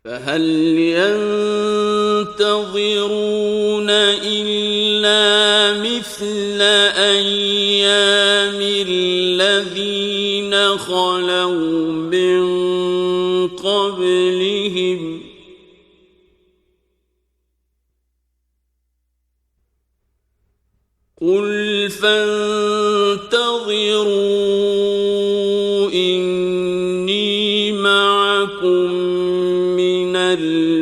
فهل ينتظرون إلا مثل أيام الذين خلوا من قبلهم قل فانتظروا إني معكم من